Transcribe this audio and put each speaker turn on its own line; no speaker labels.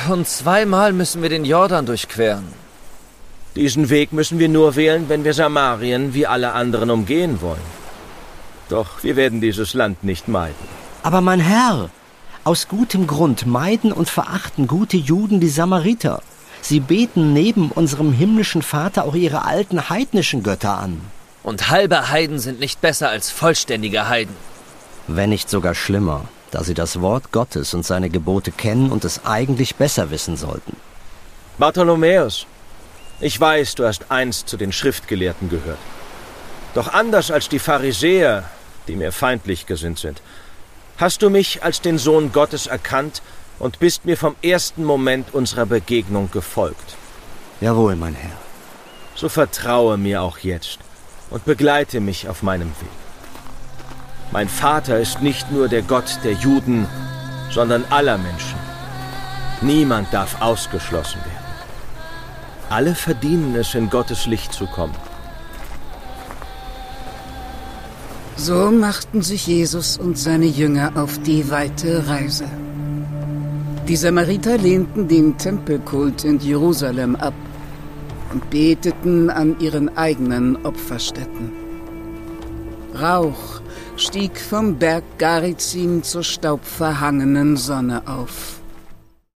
Und zweimal müssen wir den Jordan durchqueren.
Diesen Weg müssen wir nur wählen, wenn wir Samarien wie alle anderen umgehen wollen. Doch wir werden dieses Land nicht meiden.
Aber mein Herr, aus gutem Grund meiden und verachten gute Juden die Samariter. Sie beten neben unserem himmlischen Vater auch ihre alten heidnischen Götter an.
Und halbe Heiden sind nicht besser als vollständige Heiden.
Wenn nicht sogar schlimmer, da sie das Wort Gottes und seine Gebote kennen und es eigentlich besser wissen sollten.
Bartholomäus, ich weiß, du hast einst zu den Schriftgelehrten gehört. Doch anders als die Pharisäer, die mir feindlich gesinnt sind, hast du mich als den Sohn Gottes erkannt und bist mir vom ersten Moment unserer Begegnung gefolgt.
Jawohl, mein Herr.
So vertraue mir auch jetzt und begleite mich auf meinem Weg. Mein Vater ist nicht nur der Gott der Juden, sondern aller Menschen. Niemand darf ausgeschlossen werden. Alle verdienen es, in Gottes Licht zu kommen.
So machten sich Jesus und seine Jünger auf die weite Reise. Die Samariter lehnten den Tempelkult in Jerusalem ab und beteten an ihren eigenen Opferstätten. Rauch stieg vom Berg Garizim zur staubverhangenen Sonne auf.